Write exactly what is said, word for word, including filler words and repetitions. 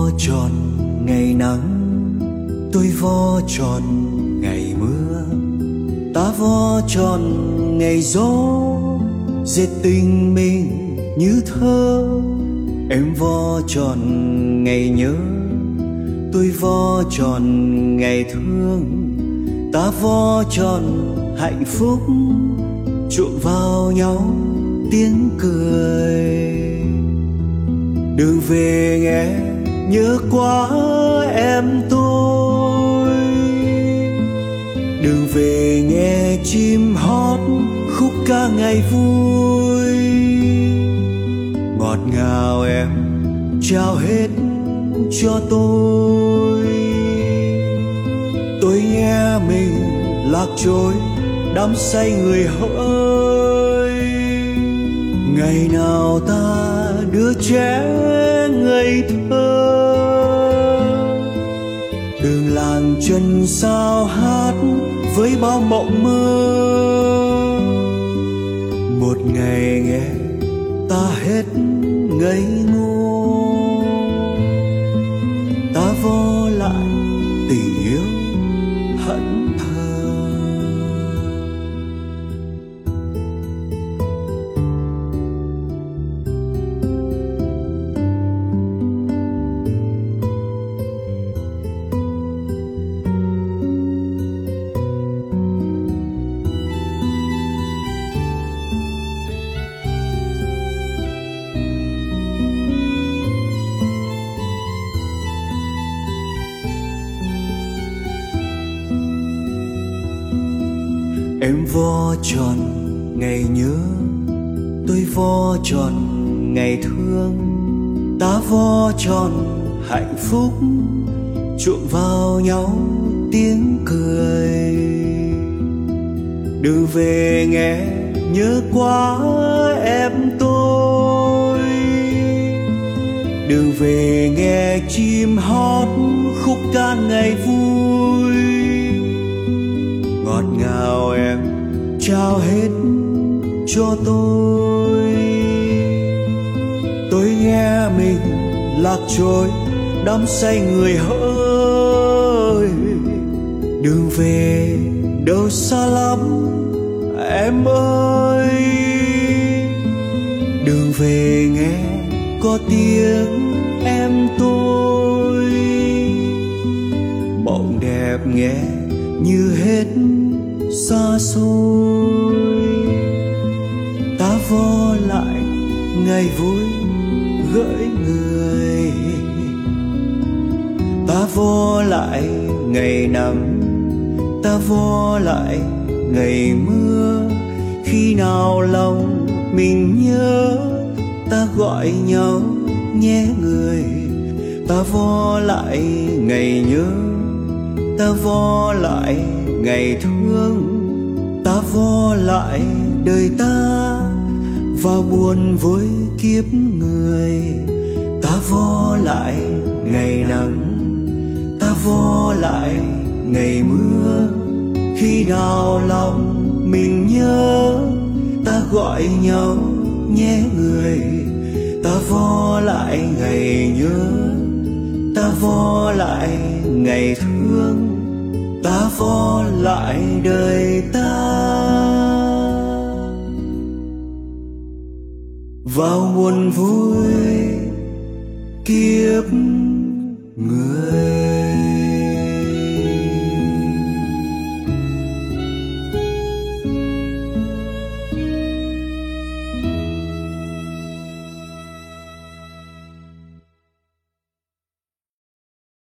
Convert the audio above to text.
tròn ngày nắng, tôi vo tròn ngày mưa. Ta vo tròn ngày gió, dệt tình mình như thơ. Em vo tròn ngày nhớ, tôi vo tròn ngày thương. Ta vo tròn hạnh phúc, trộn vào nhau tiếng cười. Đường về nghe nhớ quá em tôi, đường về nghe chim hót khúc ca ngày vui. Ngọt ngào em trao hết cho tôi, tôi nghe mình lạc trôi đắm say người hỡi. Ngày nào ta đứa trẻ ngây thơ, đường làng chân sao hát với bao mộng mơ. Một ngày nghe ta hết ngây ngô, ta vo lại tình yêu hận thờ. Em vo tròn ngày nhớ, tôi vo tròn ngày thương. Ta vo tròn hạnh phúc, trộn vào nhau tiếng cười. Đường về nghe nhớ quá em tôi, đường về nghe chim hót khúc ca ngày vui. Ngọt ngào em trao hết cho tôi, tôi nghe mình lạc trôi đắm say người hỡi. Đường về đâu xa lắm em ơi, đường về nghe có tiếng em tôi. Mộng đẹp nghe như hết xa xôi, ta vo lại ngày vui gửi người. Ta vo lại ngày nắng, ta vo lại ngày mưa. Khi nào lòng mình nhớ, ta gọi nhau nhé người. Ta vo lại ngày nhớ, ta vo lại ngày thương. Ta vo lại đời ta vào buồn với kiếp người. Ta vo lại ngày nắng, ta vo lại ngày mưa. Khi nào lòng mình nhớ, ta gọi nhau nhé người. Ta vo lại ngày nhớ, ta vo lại ngày thương. Ta vo lại đời ta vào buồn vui kiếp người.